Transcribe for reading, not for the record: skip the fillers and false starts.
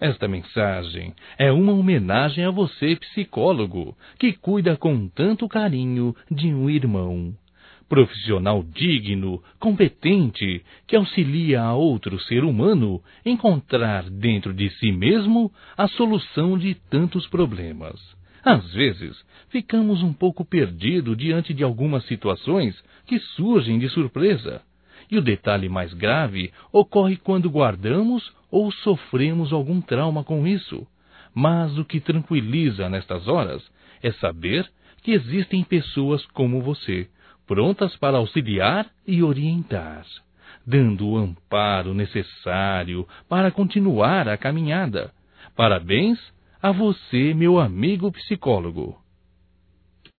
Esta mensagem é uma homenagem a você, psicólogo, que cuida com tanto carinho de um irmão. Profissional digno, competente, que auxilia a outro ser humano encontrar dentro de si mesmo a solução de tantos problemas. Às vezes, ficamos um pouco perdidos diante de algumas situações que surgem de surpresa. E o detalhe mais grave ocorre quando guardamos ou sofremos algum trauma com isso. Mas o que tranquiliza nestas horas é saber que existem pessoas como você, prontas para auxiliar e orientar, dando o amparo necessário para continuar a caminhada. Parabéns a você, meu amigo psicólogo.